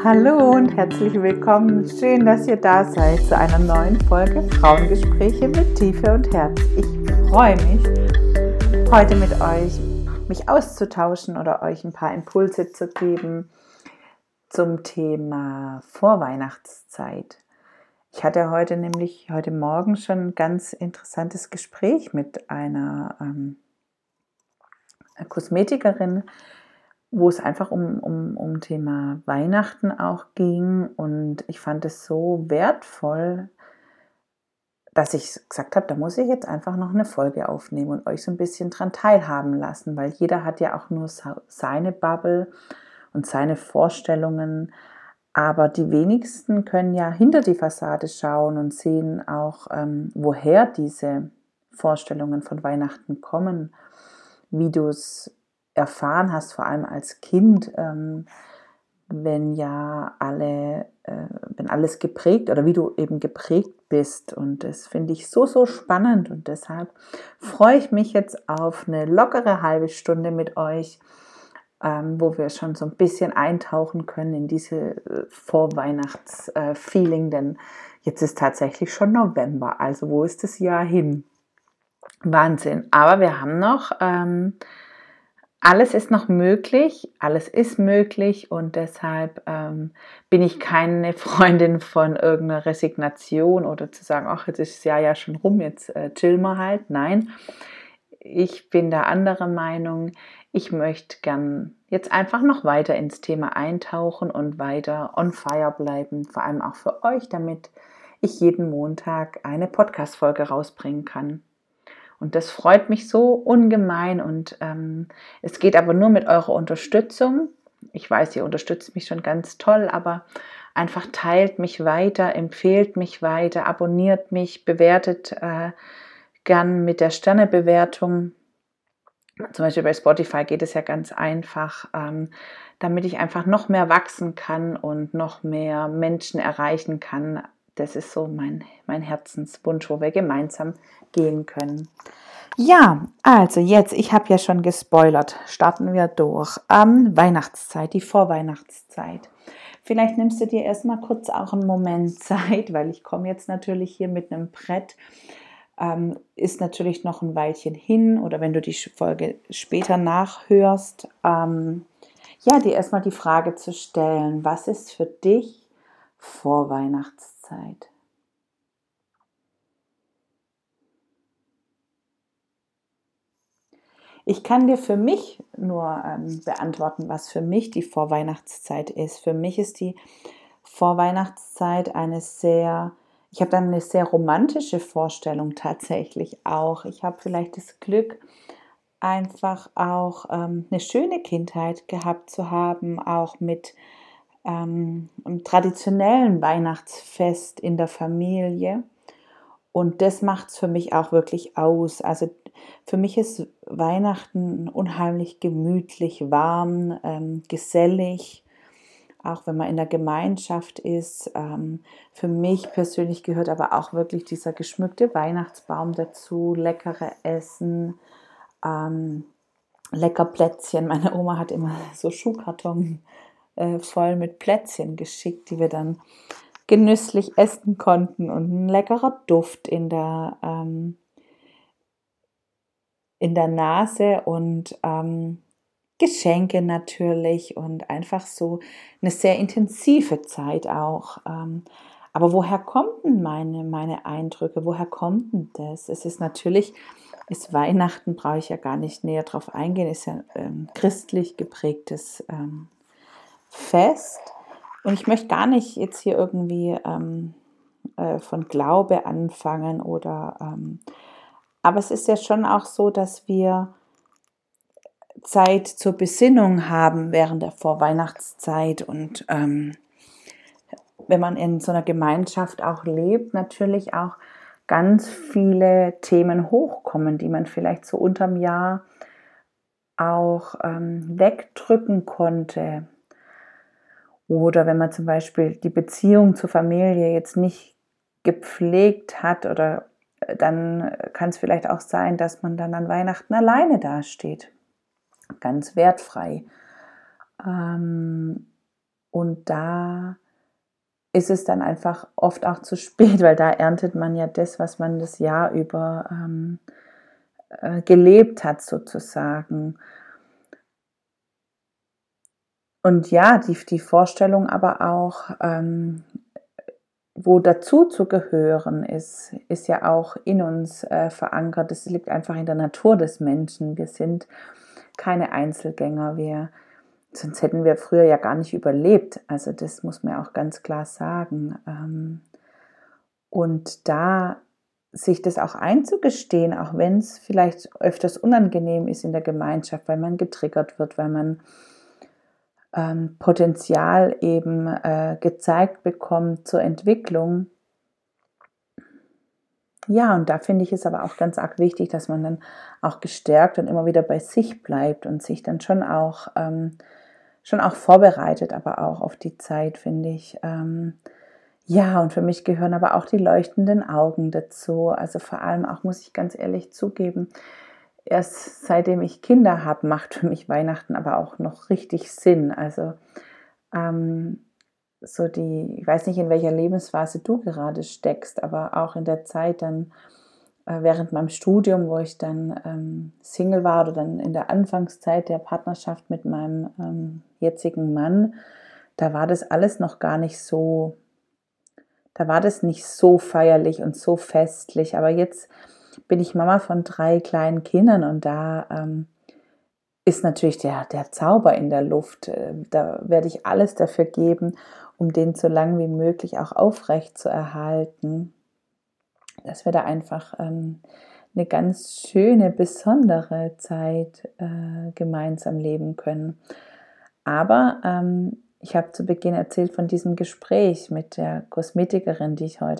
Hallo und herzlich willkommen. Schön, dass ihr da seid zu einer neuen Folge Frauengespräche mit Tiefe und Herz. Ich freue mich, heute mit euch mich auszutauschen oder euch ein paar Impulse zu geben zum Thema Vorweihnachtszeit. Ich hatte heute Morgen schon ein ganz interessantes Gespräch mit einer Kosmetikerin, wo es einfach um Thema Weihnachten auch ging, und ich fand es so wertvoll, dass ich gesagt habe, da muss ich jetzt einfach noch eine Folge aufnehmen und euch so ein bisschen dran teilhaben lassen, weil jeder hat ja auch nur seine Bubble und seine Vorstellungen, aber die wenigsten können ja hinter die Fassade schauen und sehen auch, woher diese Vorstellungen von Weihnachten kommen, wie du es erfahren hast, vor allem als Kind, wenn alles geprägt oder wie du eben geprägt bist. Und das finde ich so, so spannend, und deshalb freue ich mich jetzt auf eine lockere halbe Stunde mit euch, wo wir schon so ein bisschen eintauchen können in diese Vorweihnachts-Feeling, denn jetzt ist tatsächlich schon November, also wo ist das Jahr hin? Wahnsinn, aber wir haben noch alles ist noch möglich, alles ist möglich, und deshalb bin ich keine Freundin von irgendeiner Resignation oder zu sagen, ach, jetzt ist das Jahr ja schon rum, jetzt chillen wir halt. Nein, ich bin da anderer Meinung. Ich möchte gern jetzt einfach noch weiter ins Thema eintauchen und weiter on fire bleiben, vor allem auch für euch, damit ich jeden Montag eine Podcast-Folge rausbringen kann. Und das freut mich so ungemein, und es geht aber nur mit eurer Unterstützung. Ich weiß, ihr unterstützt mich schon ganz toll, aber einfach teilt mich weiter, empfehlt mich weiter, abonniert mich, bewertet gern mit der Sternebewertung. Zum Beispiel bei Spotify geht es ja ganz einfach, damit ich einfach noch mehr wachsen kann und noch mehr Menschen erreichen kann. Das ist so mein Herzenswunsch, wo wir gemeinsam gehen können. Ja, also jetzt, ich habe ja schon gespoilert, starten wir durch. Weihnachtszeit, die Vorweihnachtszeit. Vielleicht nimmst du dir erstmal kurz auch einen Moment Zeit, weil ich komme jetzt natürlich hier mit einem Brett. Ist natürlich noch ein Weilchen hin, oder wenn du die Folge später nachhörst, dir erstmal die Frage zu stellen, was ist für dich Vorweihnachtszeit? Ich kann dir für mich nur beantworten, was für mich die Vorweihnachtszeit ist. Für mich ist die Vorweihnachtszeit ich habe dann eine sehr romantische Vorstellung tatsächlich auch. Ich habe vielleicht das Glück, einfach auch eine schöne Kindheit gehabt zu haben, auch mit einem traditionellen Weihnachtsfest in der Familie. Und das macht es für mich auch wirklich aus. Also für mich ist Weihnachten unheimlich gemütlich, warm, gesellig, auch wenn man in der Gemeinschaft ist. Für mich persönlich gehört aber auch wirklich dieser geschmückte Weihnachtsbaum dazu, leckere Essen, lecker Plätzchen. Meine Oma hat immer so Schuhkarton voll mit Plätzchen geschickt, die wir dann genüsslich essen konnten, und ein leckerer Duft in der Nase, und Geschenke natürlich, und einfach so eine sehr intensive Zeit auch. Aber woher kommen denn meine Eindrücke? Woher kommt denn das? Ist Weihnachten, brauche ich ja gar nicht näher drauf eingehen, ist ja christlich geprägtes Fest. Und ich möchte gar nicht jetzt hier irgendwie von Glaube anfangen aber es ist ja schon auch so, dass wir Zeit zur Besinnung haben während der Vorweihnachtszeit, und wenn man in so einer Gemeinschaft auch lebt, natürlich auch ganz viele Themen hochkommen, die man vielleicht so unterm Jahr auch wegdrücken konnte. Oder wenn man zum Beispiel die Beziehung zur Familie jetzt nicht gepflegt hat, oder dann kann es vielleicht auch sein, dass man dann an Weihnachten alleine dasteht, ganz wertfrei. Und da ist es dann einfach oft auch zu spät, weil da erntet man ja das, was man das Jahr über gelebt hat sozusagen. Und ja, die Vorstellung aber auch, wo dazu zu gehören ist ja auch in uns verankert. Das liegt einfach in der Natur des Menschen. Wir sind keine Einzelgänger. Sonst hätten wir früher ja gar nicht überlebt. Also das muss man auch ganz klar sagen. Und da sich das auch einzugestehen, auch wenn es vielleicht öfters unangenehm ist in der Gemeinschaft, weil man getriggert wird, weil man Potenzial eben gezeigt bekommt zur Entwicklung. Ja, und da finde ich es aber auch ganz arg wichtig, dass man dann auch gestärkt und immer wieder bei sich bleibt und sich dann schon auch vorbereitet, aber auch auf die Zeit, finde ich. Ja, und für mich gehören aber auch die leuchtenden Augen dazu. Also vor allem auch, muss ich ganz ehrlich zugeben, erst seitdem ich Kinder habe, macht für mich Weihnachten aber auch noch richtig Sinn. Also ich weiß nicht, in welcher Lebensphase du gerade steckst, aber auch in der Zeit dann während meinem Studium, wo ich dann Single war oder dann in der Anfangszeit der Partnerschaft mit meinem jetzigen Mann, da war das alles noch gar nicht so, da war das nicht so feierlich und so festlich. Aber jetzt bin ich Mama von 3 kleinen Kindern und da ist natürlich der Zauber in der Luft. Da werde ich alles dafür geben, um den so lang wie möglich auch aufrecht zu erhalten, dass wir da einfach eine ganz schöne, besondere Zeit gemeinsam leben können. Aber ich habe zu Beginn erzählt von diesem Gespräch mit der Kosmetikerin,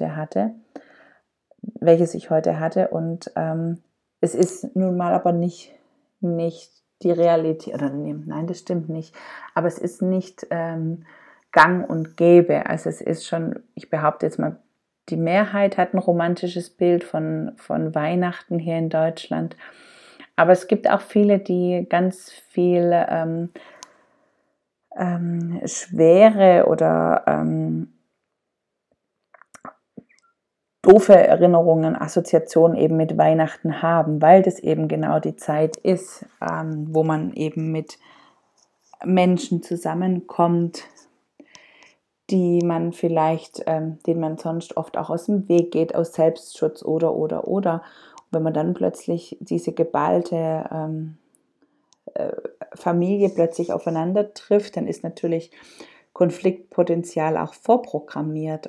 welches ich heute hatte. Und es ist nun mal aber nicht die Realität, oder nein, das stimmt nicht, aber es ist nicht gang und gäbe. Also es ist schon, ich behaupte jetzt mal, die Mehrheit hat ein romantisches Bild von Weihnachten hier in Deutschland. Aber es gibt auch viele, die ganz viel schwere oder doofe Erinnerungen, Assoziationen eben mit Weihnachten haben, weil das eben genau die Zeit ist, wo man eben mit Menschen zusammenkommt, denen man sonst oft auch aus dem Weg geht, aus Selbstschutz oder. Und wenn man dann plötzlich diese geballte Familie plötzlich aufeinander trifft, dann ist natürlich Konfliktpotenzial auch vorprogrammiert.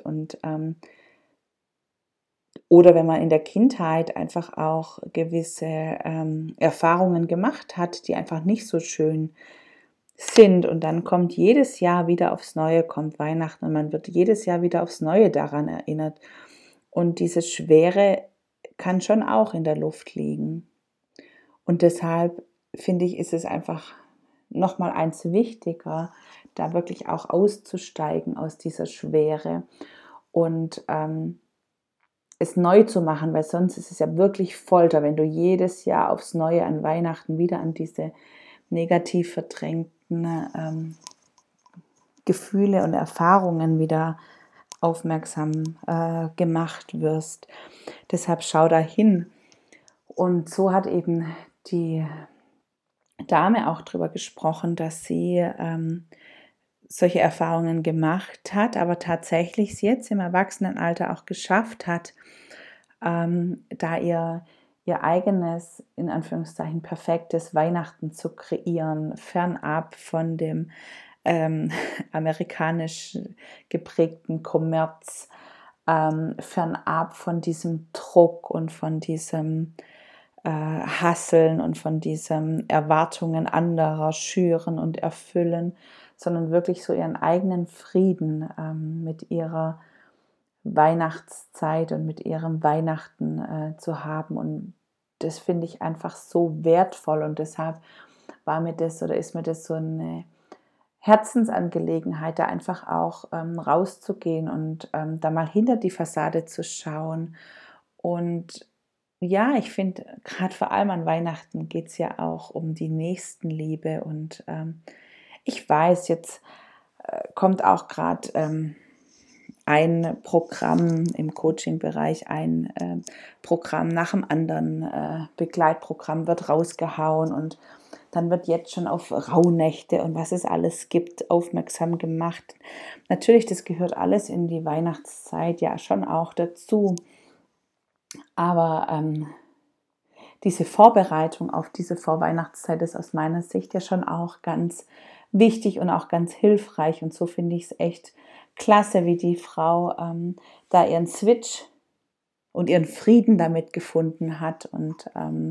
Oder wenn man in der Kindheit einfach auch gewisse Erfahrungen gemacht hat, die einfach nicht so schön sind, und dann kommt jedes Jahr wieder aufs Neue, kommt Weihnachten und man wird jedes Jahr wieder aufs Neue daran erinnert. Und diese Schwere kann schon auch in der Luft liegen. Und deshalb finde ich, ist es einfach nochmal eins wichtiger, da wirklich auch auszusteigen aus dieser Schwere und es neu zu machen, weil sonst ist es ja wirklich Folter, wenn du jedes Jahr aufs Neue an Weihnachten wieder an diese negativ verdrängten Gefühle und Erfahrungen wieder aufmerksam gemacht wirst. Deshalb schau da hin. Und so hat eben die Dame auch darüber gesprochen, dass sie solche Erfahrungen gemacht hat, aber tatsächlich es jetzt im Erwachsenenalter auch geschafft hat, da ihr eigenes, in Anführungszeichen, perfektes Weihnachten zu kreieren, fernab von dem amerikanisch geprägten Kommerz, fernab von diesem Druck und von diesem Hasseln und von diesen Erwartungen anderer schüren und erfüllen, sondern wirklich so ihren eigenen Frieden mit ihrer Weihnachtszeit und mit ihrem Weihnachten zu haben. Und das finde ich einfach so wertvoll, und deshalb ist mir das so eine Herzensangelegenheit, da einfach auch rauszugehen und da mal hinter die Fassade zu schauen. Und ja, ich finde, gerade vor allem an Weihnachten geht es ja auch um die Nächstenliebe. Und ich weiß, jetzt kommt auch gerade ein Programm im Coaching-Bereich, ein Programm nach dem anderen, Begleitprogramm wird rausgehauen und dann wird jetzt schon auf Rauhnächte und was es alles gibt, aufmerksam gemacht. Natürlich, das gehört alles in die Weihnachtszeit ja schon auch dazu. Aber diese Vorbereitung auf diese Vorweihnachtszeit ist aus meiner Sicht ja schon auch ganz wichtig und auch ganz hilfreich. Und so finde ich es echt klasse, wie die Frau da ihren Switch und ihren Frieden damit gefunden hat und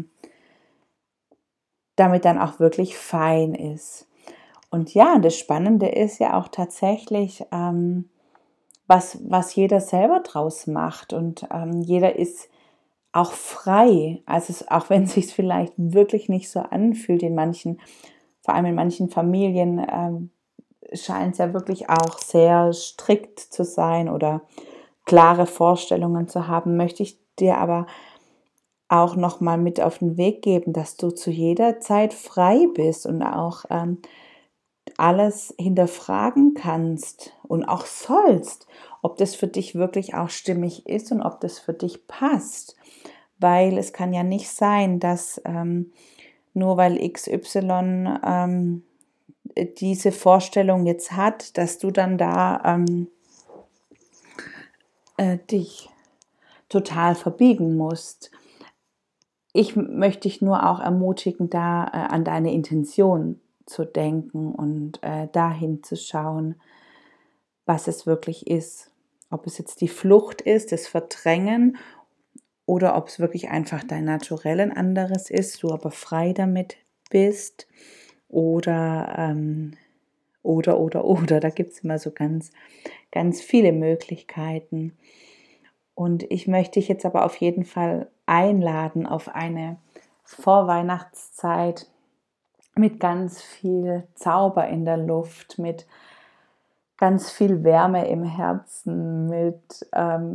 damit dann auch wirklich fein ist. Und ja, das Spannende ist ja auch tatsächlich, was jeder selber draus macht. Und jeder ist auch frei. Also auch wenn es sich vielleicht wirklich nicht so anfühlt in manchen, vor allem in manchen Familien, scheint es ja wirklich auch sehr strikt zu sein oder klare Vorstellungen zu haben, möchte ich dir aber auch nochmal mit auf den Weg geben, dass du zu jeder Zeit frei bist und auch alles hinterfragen kannst und auch sollst, ob das für dich wirklich auch stimmig ist und ob das für dich passt. Weil es kann ja nicht sein, dass nur weil XY diese Vorstellung jetzt hat, dass du dann da dich total verbiegen musst. Ich möchte dich nur auch ermutigen, da an deine Intention zu denken und dahin zu schauen, was es wirklich ist. Ob es jetzt die Flucht ist, das Verdrängen oder ob es wirklich einfach dein Naturell ein anderes ist, du aber frei damit bist oder, da gibt es immer so ganz, ganz viele Möglichkeiten. Und ich möchte dich jetzt aber auf jeden Fall einladen auf eine Vorweihnachtszeit mit ganz viel Zauber in der Luft, mit ganz viel Wärme im Herzen, mit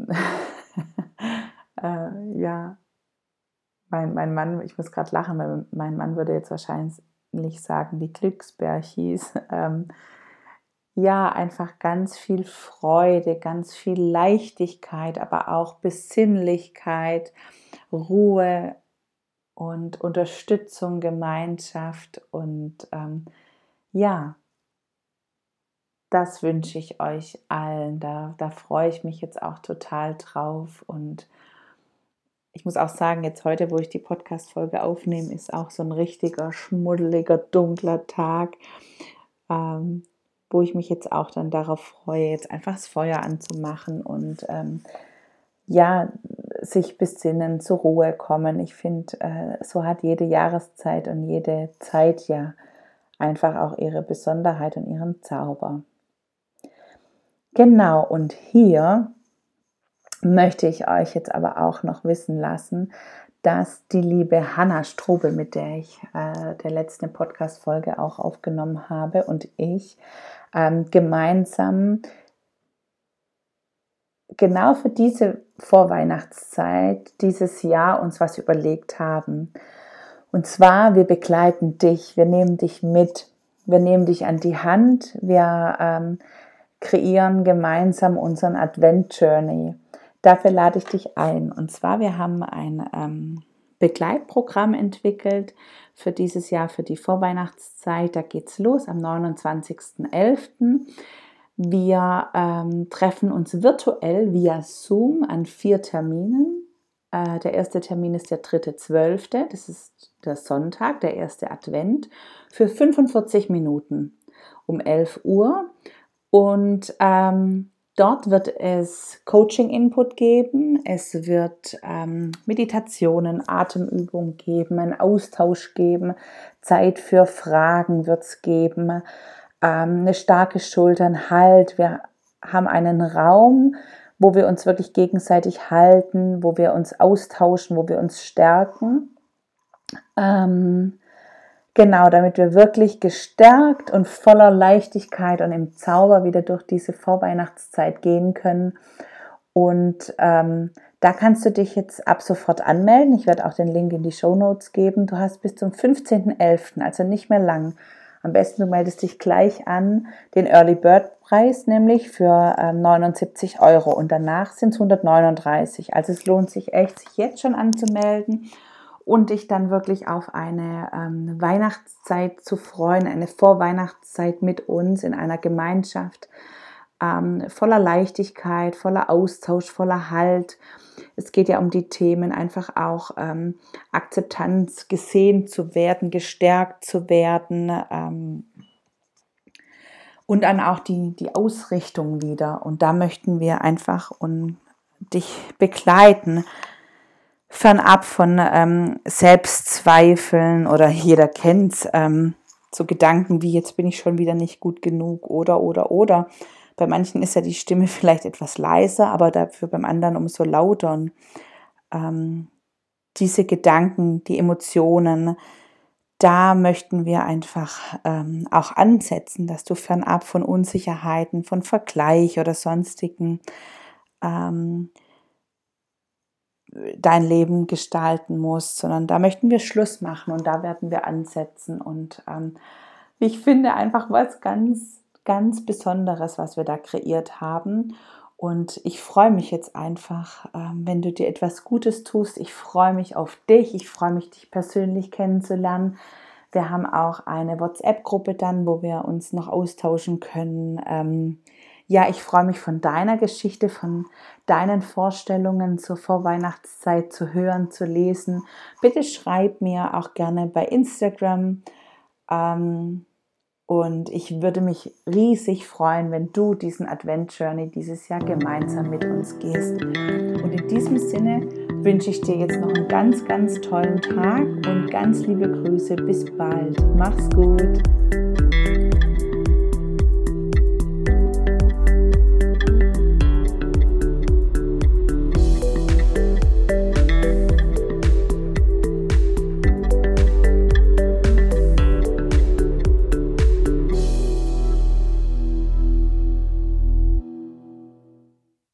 ja, mein Mann, ich muss gerade lachen, weil mein Mann würde jetzt wahrscheinlich sagen, die Glücksbärchis. Ja, einfach ganz viel Freude, ganz viel Leichtigkeit, aber auch Besinnlichkeit, Ruhe und Unterstützung, Gemeinschaft und ja, das wünsche ich euch allen. Da freue ich mich jetzt auch total drauf. Und ich muss auch sagen, jetzt heute, wo ich die Podcast-Folge aufnehme, ist auch so ein richtiger, schmuddeliger, dunkler Tag, wo ich mich jetzt auch dann darauf freue, jetzt einfach das Feuer anzumachen und ja, sich besinnen, zur Ruhe kommen. Ich finde, so hat jede Jahreszeit und jede Zeit ja einfach auch ihre Besonderheit und ihren Zauber. Genau, und hier möchte ich euch jetzt aber auch noch wissen lassen, dass die liebe Hanna Strobel, mit der ich der letzten Podcast-Folge auch aufgenommen habe, und ich gemeinsam genau für diese Vorweihnachtszeit dieses Jahr uns was überlegt haben. Und zwar, wir begleiten dich, wir nehmen dich mit, wir nehmen dich an die Hand, wir kreieren gemeinsam unseren Advent-Journey. Dafür lade ich dich ein. Und zwar, wir haben ein Begleitprogramm entwickelt für dieses Jahr, für die Vorweihnachtszeit. Da geht es los am 29.11. Wir treffen uns virtuell via Zoom an 4 Terminen. Der erste Termin ist der 3.12., das ist der Sonntag, der erste Advent, für 45 Minuten um 11 Uhr. Und dort wird es Coaching-Input geben, es wird Meditationen, Atemübungen geben, einen Austausch geben, Zeit für Fragen wird es geben, eine starke Schultern, Halt. Wir haben einen Raum, wo wir uns wirklich gegenseitig halten, wo wir uns austauschen, wo wir uns stärken. Genau, damit wir wirklich gestärkt und voller Leichtigkeit und im Zauber wieder durch diese Vorweihnachtszeit gehen können. Und da kannst du dich jetzt ab sofort anmelden. Ich werde auch den Link in die Shownotes geben. Du hast bis zum 15.11., also nicht mehr lang, Am besten du meldest dich gleich an, den Early Bird Preis nämlich für 79 € und danach sind es 139. Also es lohnt sich echt, sich jetzt schon anzumelden und dich dann wirklich auf eine Weihnachtszeit zu freuen, eine Vorweihnachtszeit mit uns in einer Gemeinschaft, voller Leichtigkeit, voller Austausch, voller Halt. Es geht ja um die Themen einfach auch Akzeptanz, gesehen zu werden, gestärkt zu werden und dann auch die Ausrichtung wieder. Und da möchten wir einfach dich begleiten, fernab von Selbstzweifeln oder jeder kennt's, so Gedanken wie jetzt bin ich schon wieder nicht gut genug oder. Bei manchen ist ja die Stimme vielleicht etwas leiser, aber dafür beim anderen umso lauter. Und diese Gedanken, die Emotionen, da möchten wir einfach auch ansetzen, dass du fernab von Unsicherheiten, von Vergleich oder sonstigen dein Leben gestalten musst, sondern da möchten wir Schluss machen und da werden wir ansetzen. Und ich finde einfach was ganz, ganz Besonderes, was wir da kreiert haben. Und ich freue mich jetzt einfach, wenn du dir etwas Gutes tust. Ich freue mich auf dich. Ich freue mich, dich persönlich kennenzulernen. Wir haben auch eine WhatsApp-Gruppe dann, wo wir uns noch austauschen können. Ja, ich freue mich von deiner Geschichte, von deinen Vorstellungen zur Vorweihnachtszeit zu hören, zu lesen. Bitte schreib mir auch gerne bei Instagram. Und ich würde mich riesig freuen, wenn du diesen Advent Journey dieses Jahr gemeinsam mit uns gehst. Und in diesem Sinne wünsche ich dir jetzt noch einen ganz, ganz tollen Tag und ganz liebe Grüße. Bis bald. Mach's gut.